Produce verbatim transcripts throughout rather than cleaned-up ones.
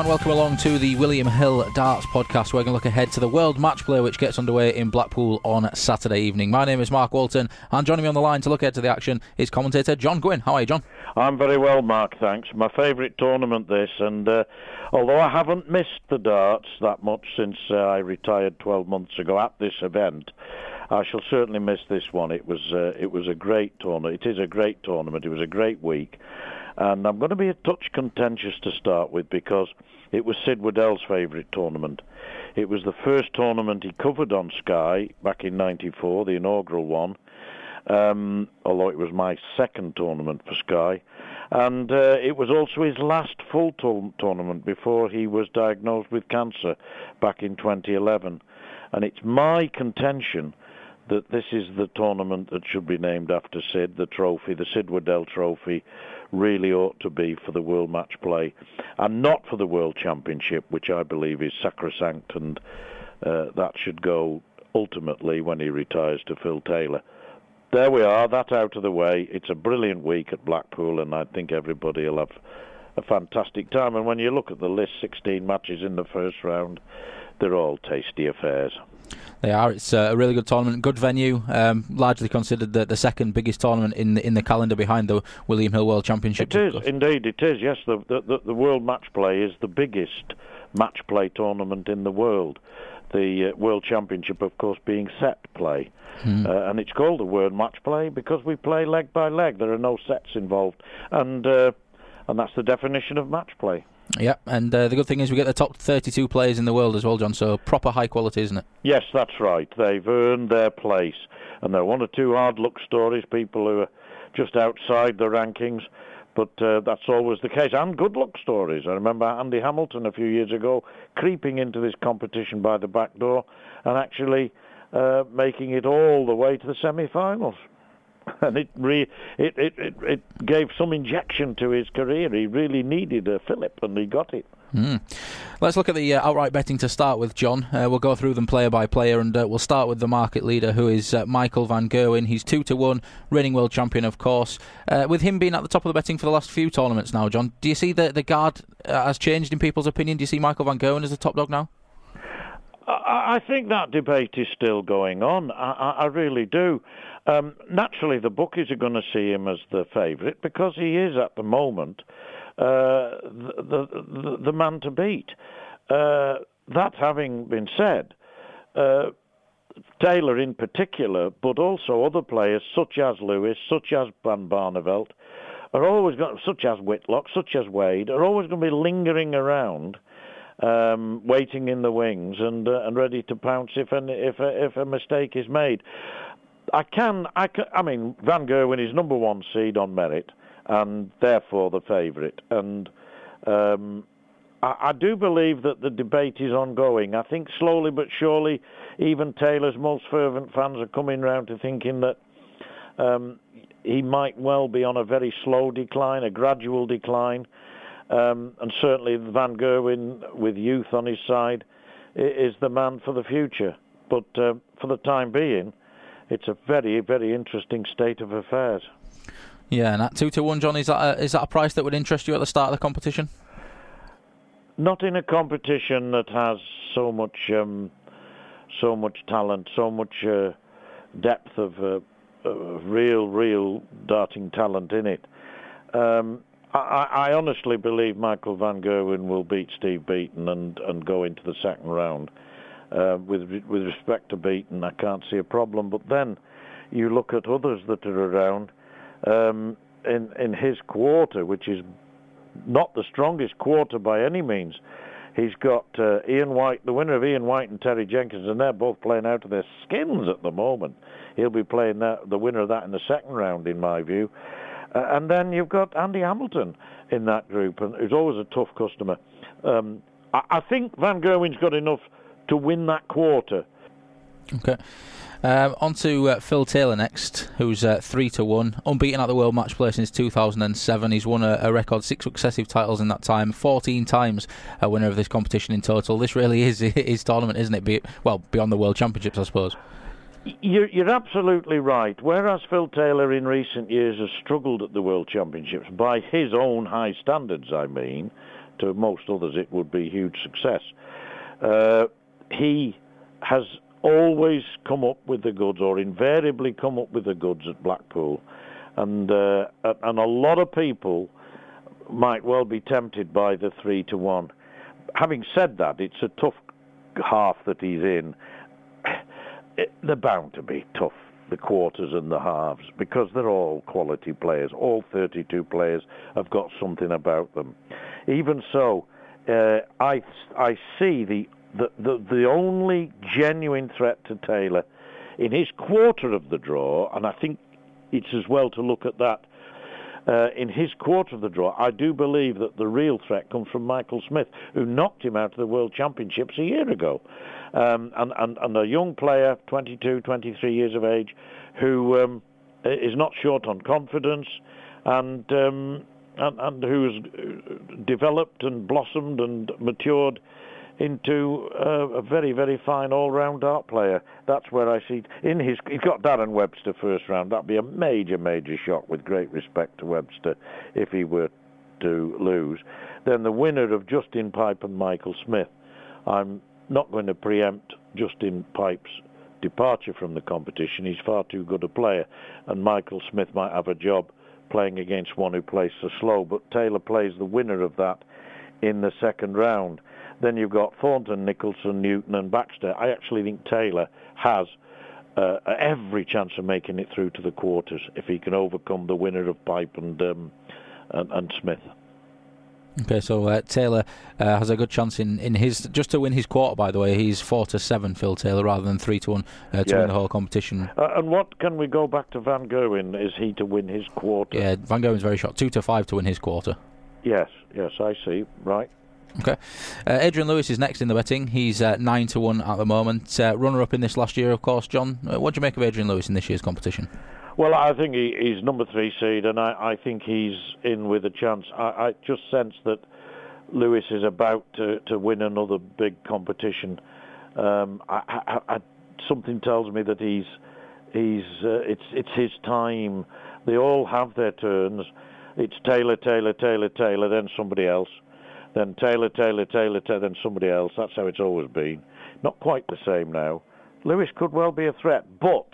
and welcome along to the William Hill Darts Podcast. We're going to look ahead to the World Match Play, which gets underway in Blackpool on Saturday evening. My name is Mark Walton, and joining me on the line to look ahead to the action is commentator John Gwynn. How are you, John? I'm very well, Mark, thanks. My favourite tournament this, and uh, although I haven't missed the darts that much since uh, I retired twelve months ago at this event, I shall certainly miss this one. It was uh, it was a great tournament. It is a great tournament. It was a great week. And I'm going to be a touch contentious to start with because it was Sid Waddell's favourite tournament. It was the first tournament he covered on Sky back in ninety-four, the inaugural one, um, although it was my second tournament for Sky. And uh, it was also his last full to- tournament before he was diagnosed with cancer back in twenty eleven. And it's my contention that this is the tournament that should be named after Sid, the trophy, the Sid Waddell Trophy, really ought to be for the World Match Play and not for the World Championship, which I believe is sacrosanct, and uh, that should go ultimately when he retires to Phil Taylor. There we are, that out of the way. It's a brilliant week at Blackpool, and I think everybody will have a fantastic time. And when you look at the list, sixteen matches in the first round, they're all tasty affairs. They are. It's a really good tournament, good venue, um, largely considered the, the second biggest tournament in the, in the calendar behind the William Hill World Championship. It is, indeed, it is, yes. The, the, the World Match Play is the biggest match play tournament in the world. The uh, World Championship, of course, being set play. Hmm. Uh, and it's called the World Match Play because we play leg by leg. There are no sets involved. And, uh, and that's the definition of match play. Yeah, and uh, the good thing is we get the top thirty-two players in the world as well, John, so proper high quality, isn't it? Yes, that's right. They've earned their place. And there are one or two hard-luck stories, people who are just outside the rankings, but uh, that's always the case. And good-luck stories. I remember Andy Hamilton a few years ago creeping into this competition by the back door and actually uh, making it all the way to the semi-finals. And it, re- it, it, it, it gave some injection to his career. He really needed a fillip, and he got it. Mm. Let's look at the uh, outright betting to start with, John. Uh, we'll go through them player by player, and uh, we'll start with the market leader, who is uh, Michael van Gerwen. He's two to one, reigning world champion, of course. Uh, with him being at the top of the betting for the last few tournaments now, John, do you see that the guard uh, has changed in people's opinion? Do you see Michael van Gerwen as the top dog now? I, I think that debate is still going on. I, I, I really do. Um, naturally, the bookies are going to see him as the favourite because he is, at the moment, uh, the, the, the man to beat. Uh, that having been said, uh, Taylor in particular, but also other players such as Lewis, such as Van Barneveld, are always going, such as Whitlock, such as Wade, are always going to be lingering around, um, waiting in the wings and uh, and ready to pounce if an, if a, if a mistake is made. I can, I can, I mean, Van Gerwen is number one seed on merit, and therefore the favourite. And um, I, I do believe that the debate is ongoing. I think slowly but surely, even Taylor's most fervent fans are coming round to thinking that um, he might well be on a very slow decline, a gradual decline. Um, and certainly Van Gerwen, with youth on his side, is the man for the future. But uh, for the time being, it's a very, very interesting state of affairs. Yeah, and at two to one, John, is that a, is that a price that would interest you at the start of the competition? Not in a competition that has so much, um, so much talent, so much uh, depth of uh, uh, real, real darting talent in it. Um, I, I honestly believe Michael van Gerwen will beat Steve Beaton and, and go into the second round. Uh, with with respect to Beaton, I can't see a problem. But then you look at others that are around um, in in his quarter, which is not the strongest quarter by any means. He's got uh, Ian White, the winner of Ian White and Terry Jenkins, and they're both playing out of their skins at the moment. He'll be playing that, the winner of that in the second round, in my view. Uh, and then you've got Andy Hamilton in that group, and who's always a tough customer. Um, I, I think Van Gerwen's got enough to win that quarter. Okay. Um, on to uh, Phil Taylor next, who's uh, three to one, unbeaten at the World Match Play since two thousand seven. He's won a, a record six successive titles in that time, fourteen times a winner of this competition in total. This really is his tournament, isn't it? Be, well, beyond the World Championships, I suppose. You're, you're absolutely right. Whereas Phil Taylor in recent years has struggled at the World Championships, by his own high standards, I mean, to most others it would be huge success. Uh, he has always come up with the goods, or invariably come up with the goods at Blackpool, and uh, and a lot of people might well be tempted by the three to one. Having said that, it's a tough half that he's in. It, they're bound to be tough, the quarters and the halves, because they're all quality players. All thirty-two players have got something about them. Even so, uh, I I see the, the the the only genuine threat to Taylor in his quarter of the draw, and I think it's as well to look at that. Uh, in his quarter of the draw, I do believe that the real threat comes from Michael Smith, who knocked him out of the World Championships a year ago. Um, and, and, and a young player, twenty-two, twenty-three years of age, who um, is not short on confidence and, um, and, and who has developed and blossomed and matured into uh, a very, very fine all-round dart player. That's where I see in his. He's got Darren Webster first round. That'd be a major, major shock. With great respect to Webster, if he were to lose, then the winner of Justin Pipe and Michael Smith. I'm not going to preempt Justin Pipe's departure from the competition. He's far too good a player, and Michael Smith might have a job playing against one who plays so slow. But Taylor plays the winner of that in the second round. Then you've got Thornton, Nicholson, Newton and Baxter. I actually think Taylor has uh, every chance of making it through to the quarters if he can overcome the winner of Pipe and um, and, and Smith. Okay, so uh, Taylor uh, has a good chance in, in his just to win his quarter. By the way, he's four to seven, Phil Taylor, rather than three to one uh, to yeah. win the whole competition. Uh, and what can we go back to Van Gerwen? Is he to win his quarter? Yeah, Van Gerwen's very short, two to five to win his quarter. Yes, yes, I see. Right. Okay, uh, Adrian Lewis is next in the betting. He's uh, nine to one at the moment. Uh, runner-up in this last year, of course. John, uh, what do you make of Adrian Lewis in this year's competition? Well, I think he, he's number three seed, and I, I think he's in with a chance. I, I just sense that Lewis is about to, to win another big competition. Um, I, I, I, something tells me that he's he's uh, it's it's his time. They all have their turns. It's Taylor, Taylor, Taylor, Taylor, then somebody else. Then Taylor, Taylor, Taylor, Taylor, then somebody else. That's how it's always been. Not quite the same now. Lewis could well be a threat, but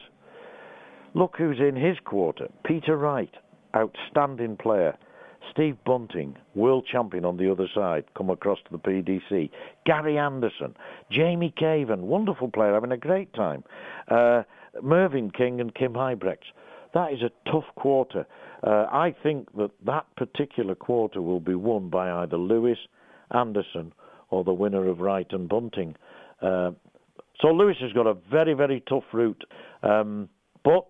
look who's in his quarter. Peter Wright, outstanding player. Steve Bunting, world champion on the other side, come across to the P D C. Gary Anderson, Jamie Caven, wonderful player, having a great time. Uh, Mervyn King and Kim Huybrechts. That is a tough quarter. Uh, I think that that particular quarter will be won by either Lewis, Anderson, or the winner of Wright and Bunting. Uh, so Lewis has got a very, very tough route. Um, but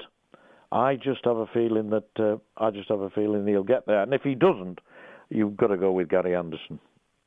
I just have a feeling that uh, I just have a feeling he'll get there. And if he doesn't, you've got to go with Gary Anderson.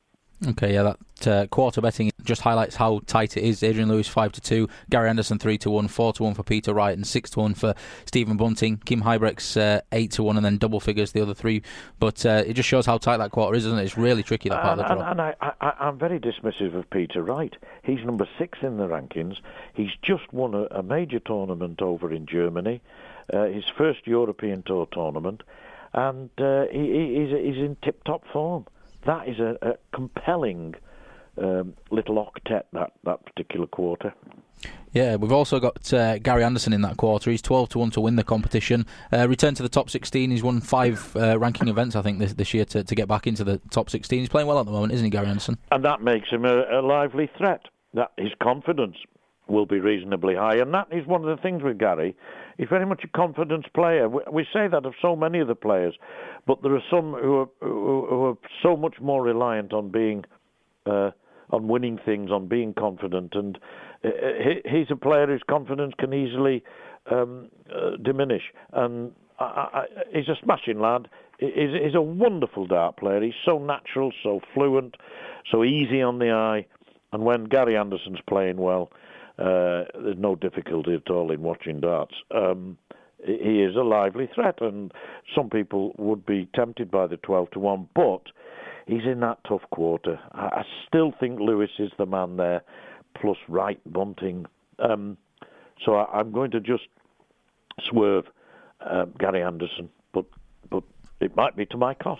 Okay, yeah, that uh, quarter betting just highlights how tight it is. Adrian Lewis five to two, Gary Anderson three to one, four to one for Peter Wright, and six to one for Stephen Bunting. Kim Huybrechts uh, eight to one, and then double figures the other three. But uh, it just shows how tight that quarter is, doesn't it? It's really tricky, that part and, of the draw. And, and I, I, I'm very dismissive of Peter Wright. He's number six in the rankings. He's just won a, a major tournament over in Germany, uh, his first European Tour tournament, and uh, he, he, he's, he's in tip-top form. That is a, a compelling um, little octet, that, that particular quarter. Yeah, we've also got uh, Gary Anderson in that quarter. He's twelve to one to win the competition. Uh, returned to the top sixteen. He's won five uh, ranking events, I think, this, this year to, to get back into the top sixteen. He's playing well at the moment, isn't he, Gary Anderson? And that makes him a, a lively threat. That his confidence will be reasonably high. And that is one of the things with Gary. He's very much a confidence player. We, we say that of so many of the players, but there are some who are, who, who are so much more reliant on being, uh, on winning things, on being confident. And uh, he, he's a player whose confidence can easily um, uh, diminish. And I, I, he's a smashing lad. He's, he's a wonderful dart player. He's so natural, so fluent, so easy on the eye. And when Gary Anderson's playing well, Uh, there's no difficulty at all in watching darts. Um, he is a lively threat, and some people would be tempted by the twelve to one, but he's in that tough quarter. I, I still think Lewis is the man there, plus Wright, Bunting. Um, so I, I'm going to just swerve uh, Gary Anderson, but but it might be to my cost.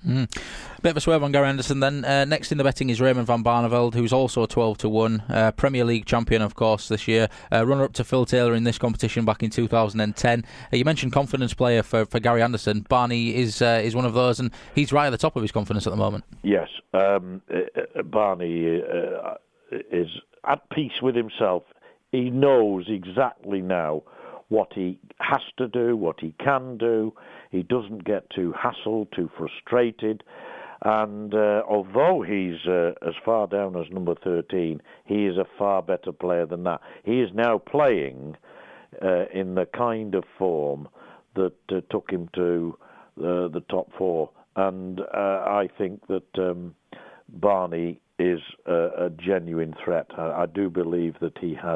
Mm. Bit of a swerve on Gary Anderson then. Uh, next in the betting is Raymond van Barneveld, who's also twelve to one. Uh, Premier League champion, of course, this year. Uh, runner-up to Phil Taylor in this competition back in two thousand ten. Uh, you mentioned confidence player for, for Gary Anderson. Barney is uh, is one of those, and he's right at the top of his confidence at the moment. Yes. Um, uh, Barney uh, is at peace with himself. He knows exactly now what he has to do, what he can do. He doesn't get too hassled, too frustrated. And uh, although he's uh, as far down as number thirteen, he is a far better player than that. He is now playing uh, in the kind of form that uh, took him to uh, the top four. And uh, I think that um, Barney is a, a genuine threat. I, I do believe that he has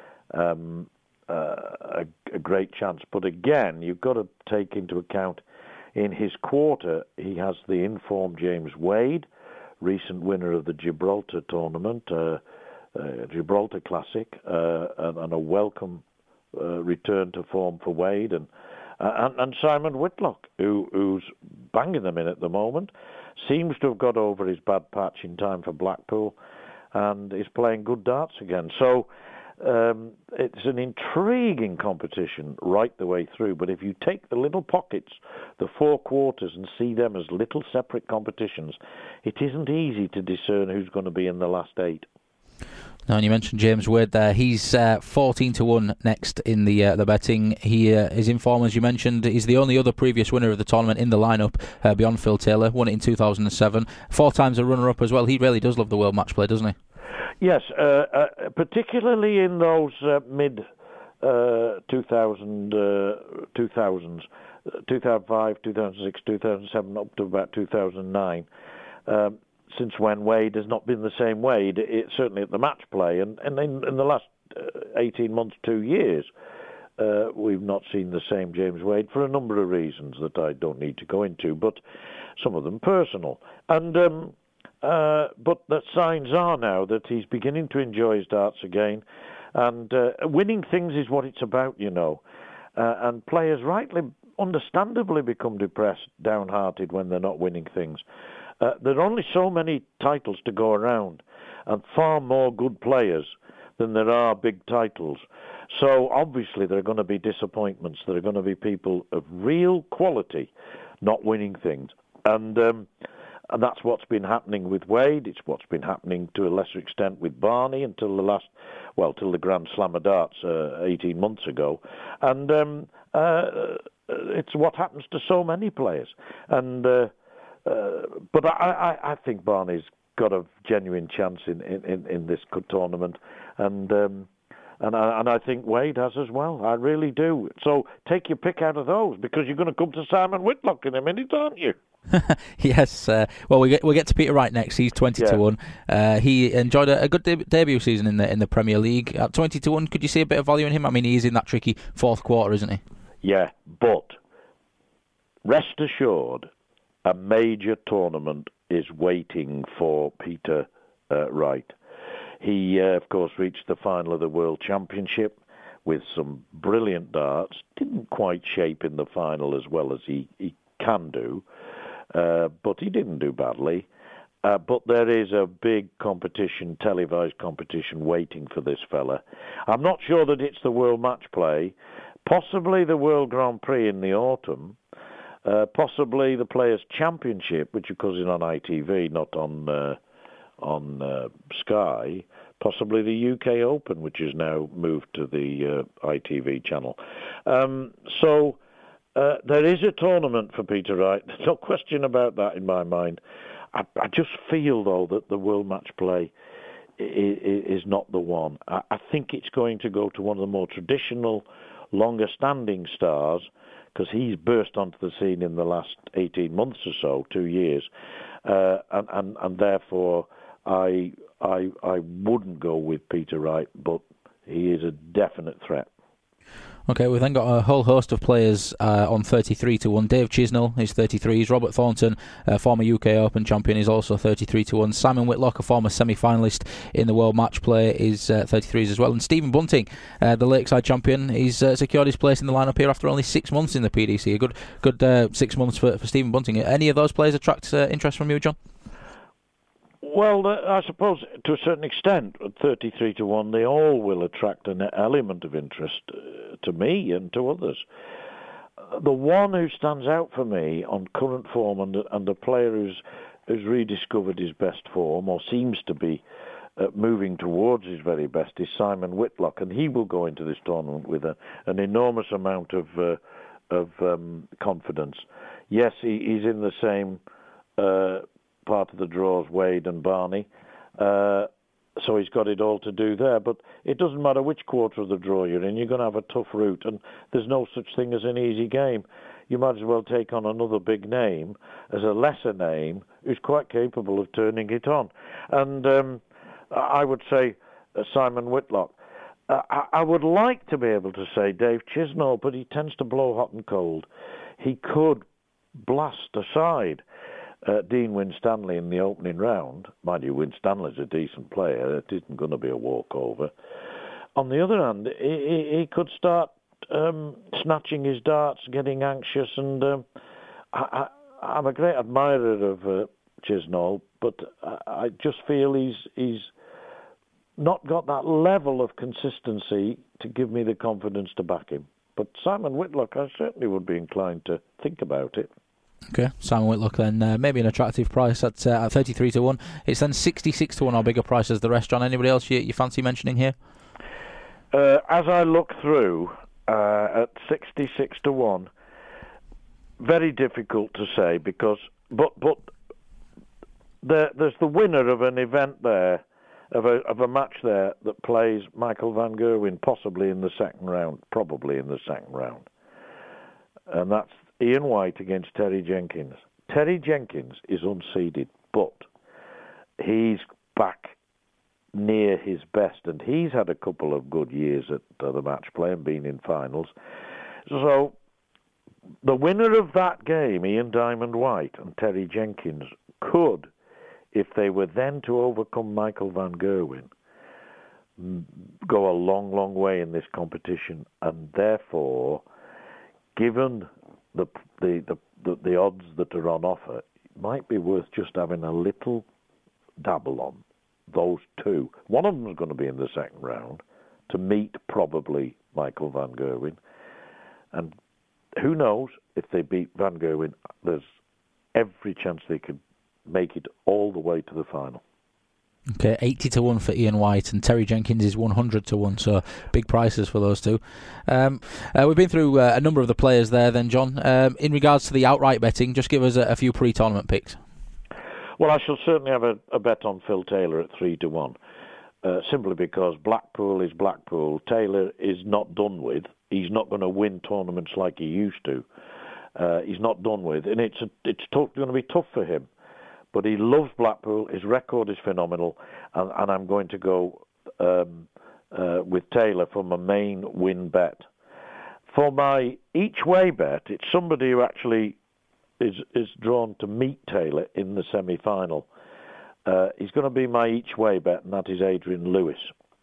um, uh, a, a great chance. But again, you've got to take into account in his quarter, he has the informed James Wade, recent winner of the Gibraltar tournament, uh, uh, Gibraltar Classic, uh, and, and a welcome uh, return to form for Wade, and uh, and, and Simon Whitlock, who, who's banging them in at the moment, seems to have got over his bad patch in time for Blackpool, and is playing good darts again. So um, it's an intriguing competition right the way through. But if you take the little pockets, the four quarters, and see them as little separate competitions, it isn't easy to discern who's going to be in the last eight. Now, and you mentioned James Wade there. He's uh, fourteen to one next in the uh, the betting. He uh, is in form, as you mentioned. He's the only other previous winner of the tournament in the lineup uh, beyond Phil Taylor. Won it in two thousand seven. Four times a runner-up as well. He really does love the World Match Play, doesn't he? Yes, uh, uh, particularly in those uh, mid uh, two thousand, uh, two thousands, two thousand five, two thousand six, two thousand seven, up to about two thousand nine. Um, since when Wade has not been the same Wade, it, certainly at the match play, and, and in, in the last uh, eighteen months, two years, uh, we've not seen the same James Wade for a number of reasons that I don't need to go into, but some of them personal. And um, uh, but the signs are now that he's beginning to enjoy his darts again, and uh, winning things is what it's about, you know. Uh, and players rightly, understandably, become depressed, downhearted when they're not winning things. Uh, there are only so many titles to go around, and far more good players than there are big titles. So obviously there are going to be disappointments. There are going to be people of real quality not winning things. And um, and that's what's been happening with Wade. It's what's been happening to a lesser extent with Barney until the last, well, till the Grand Slam of Darts uh, eighteen months ago. And um, uh, it's what happens to so many players. And uh, Uh, but I, I, I think Barney's got a genuine chance in, in, in this tournament, and um, and I, and I think Wade has as well. I really do. So take your pick out of those, because you're going to come to Simon Whitlock in a minute, aren't you? Yes. Uh, well, we get we get to Peter Wright next. He's twenty yeah. to one. Uh, he enjoyed a, a good de- debut season in the in the Premier League. At twenty to one, could you see a bit of value in him? I mean, he is in that tricky fourth quarter, isn't he? Yeah, but rest assured, a major tournament is waiting for Peter uh, Wright. He, uh, of course, reached the final of the World Championship with some brilliant darts. Didn't quite shape in the final as well as he, he can do, uh, but he didn't do badly. Uh, but there is a big competition, televised competition, waiting for this fella. I'm not sure that it's the World Match Play, possibly the World Grand Prix in the autumn, Uh, possibly the Players' Championship, which of course is on I T V, not on uh, on uh, Sky. Possibly the U K Open, which is now moved to the uh, I T V channel. Um, so uh, there is a tournament for Peter Wright. There's no question about that in my mind. I, I just feel, though, that the World Match Play is, is not the one. I, I think it's going to go to one of the more traditional, longer-standing stars, because he's burst onto the scene in the last eighteen months or so, two years, uh, and, and and therefore I I I wouldn't go with Peter Wright, but he is a definite threat. Okay, we've then got a whole host of players uh, on thirty-three to one. Dave Chisnell is thirty-three. Robert Thornton, a former U K Open champion, is also thirty-three to one. Simon Whitlock, a former semi-finalist in the World Match Play, is uh, thirty-three as well. And Stephen Bunting, uh, the Lakeside champion, he's uh, secured his place in the lineup here after only six months in the P D C. A good, good uh, six months for, for Stephen Bunting. Any of those players attract uh, interest from you, John? Well, uh, I suppose to a certain extent, at thirty-three to one, they all will attract an element of interest uh, to me and to others. Uh, the one who stands out for me on current form and, and a player who's, who's rediscovered his best form, or seems to be uh, moving towards his very best, is Simon Whitlock, and he will go into this tournament with a, an enormous amount of uh, of um, confidence. Yes, he, he's in the same Uh, part of the draws, Wade and Barney. Uh, so he's got it all to do there. But it doesn't matter which quarter of the draw you're in, you're going to have a tough route, and there's no such thing as an easy game. You might as well take on another big name as a lesser name who's quite capable of turning it on. And um, I would say uh, Simon Whitlock. Uh, I, I would like to be able to say Dave Chisnell, but he tends to blow hot and cold. He could blast aside Uh, Dean Winstanley in the opening round. Mind you, Winstanley's a decent player. It isn't going to be a walkover. On the other hand, he, he, he could start um, snatching his darts, getting anxious, and um, I, I, I'm a great admirer of uh, Chisnell, but I, I just feel he's he's not got that level of consistency to give me the confidence to back him. But Simon Whitlock, I certainly would be inclined to think about it. Okay, Simon Whitlock then, uh, maybe an attractive price at uh, at thirty-three to one. It's then sixty-six to one, or bigger price as the rest. John, anybody else you, you fancy mentioning here? Uh, as I look through uh, at sixty-six to one, very difficult to say because, but but there, there's the winner of an event there, of a of a match there that plays Michael van Gerwen possibly in the second round, probably in the second round, and that's Ian White against Terry Jenkins. Terry Jenkins is unseeded, but he's back near his best, and he's had a couple of good years at uh, the match play and been in finals. So the winner of that game, Ian Diamond White and Terry Jenkins, could, if they were then to overcome Michael van Gerwen, go a long, long way in this competition, and therefore, given The, the the the the odds that are on offer, it might be worth just having a little dabble on those two. One of them is going to be in the second round to meet probably Michael van Gerwen, and who knows if they beat van Gerwen, there's every chance they could make it all the way to the final. Okay, eighty to one for Ian White, and Terry Jenkins is one hundred to one, so big prices for those two. Um, uh, we've been through uh, a number of the players there then, John. Um, in regards to the outright betting, just give us a, a few pre-tournament picks. Well, I shall certainly have a, a bet on Phil Taylor at three to one, uh, simply because Blackpool is Blackpool. Taylor is not done with. He's not going to win tournaments like he used to. Uh, he's not done with, and it's a, it's t- going to be tough for him. But he loves Blackpool. His record is phenomenal, and, and I'm going to go um, uh, with Taylor for my main win bet. For my each-way bet, it's somebody who actually is is drawn to meet Taylor in the semi-final. Uh, he's going to be my each-way bet, and that is Adrian Lewis.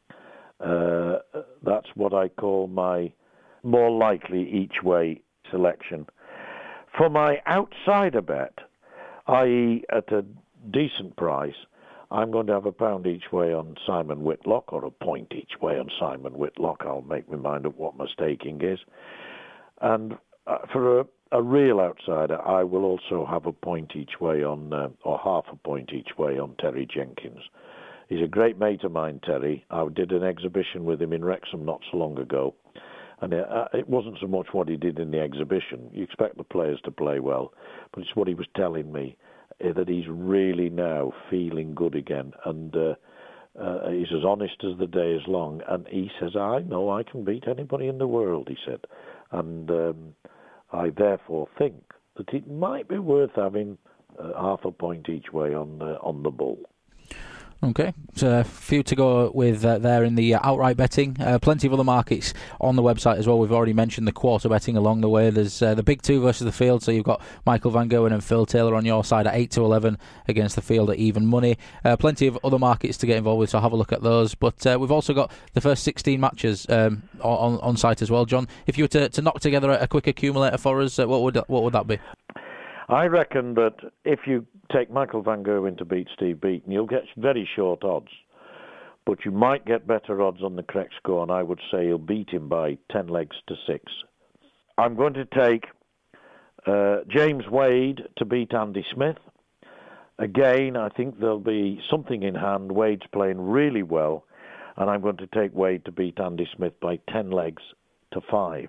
Uh, that's what I call my more likely each-way selection. For my outsider bet, that is at a decent price, I'm going to have a pound each way on Simon Whitlock, or a point each way on Simon Whitlock. I'll make my mind up what my staking is. And uh, for a, a real outsider, I will also have a point each way on, uh, or half a point each way on Terry Jenkins. He's a great mate of mine, Terry. I did an exhibition with him in Wrexham not so long ago. And it, uh, it wasn't so much what he did in the exhibition. You expect the players to play well, but it's what he was telling me, uh, that he's really now feeling good again. And uh, uh, he's as honest as the day is long. And he says, I know I can beat anybody in the world, he said. And um, I therefore think that it might be worth having uh, half a point each way on, uh, on the bull. Okay, so a few to go with uh, there in the uh, outright betting. Uh, plenty of other markets on the website as well. We've already mentioned the quarter betting along the way. There's uh, the big two versus the field, so you've got Michael Van Gerwen and Phil Taylor on your side at eight to eleven against the field at even money. Uh, plenty of other markets to get involved with, so have a look at those. But uh, we've also got the first sixteen matches um, on, on site as well. John, if you were to, to knock together a, a quick accumulator for us, uh, what would what would that be? I reckon that if you take Michael Van Gerwen to beat Steve Beaton, you'll get very short odds. But you might get better odds on the correct score, and I would say you'll beat him by ten legs to six. I'm going to take uh, James Wade to beat Andy Smith. Again, I think there'll be something in hand. Wade's playing really well, and I'm going to take Wade to beat Andy Smith by ten legs to five.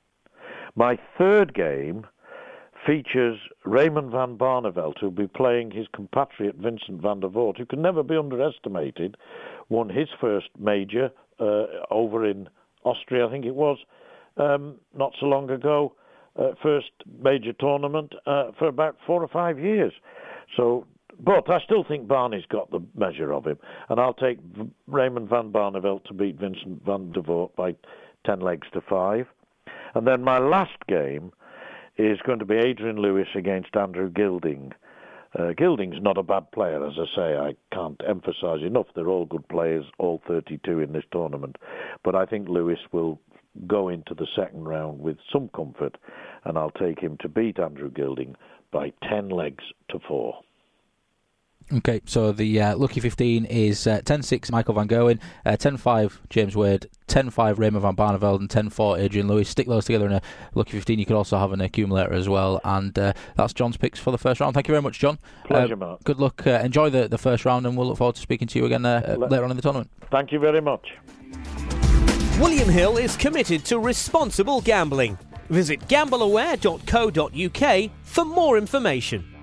My third game features Raymond van Barneveld, who'll be playing his compatriot Vincent van der Voort, who can never be underestimated. Won his first major uh, over in Austria, I think it was, um, not so long ago. Uh, first major tournament uh, for about four or five years. So, but I still think Barney's got the measure of him, and I'll take v- Raymond van Barneveld to beat Vincent van der Voort by ten legs to five. And then my last game is going to be Adrian Lewis against Andrew Gilding. Uh, Gilding's not a bad player, as I say. I can't emphasise enough. They're all good players, all thirty-two in this tournament. But I think Lewis will go into the second round with some comfort, and I'll take him to beat Andrew Gilding by ten legs to four. Okay, so the uh, Lucky fifteen is uh, ten six Michael Van Gerwen, uh, ten five James Wade, ten five Raymond van Barneveld, and ten four Adrian Lewis. Stick those together in a Lucky fifteen. You could also have an accumulator as well. And uh, that's John's picks for the first round. Thank you very much, John. Pleasure, uh, Mark. Good luck. Uh, enjoy the, the first round, and we'll look forward to speaking to you again uh, Le- later on in the tournament. Thank you very much. William Hill is committed to responsible gambling. Visit gamble aware dot co dot uk for more information.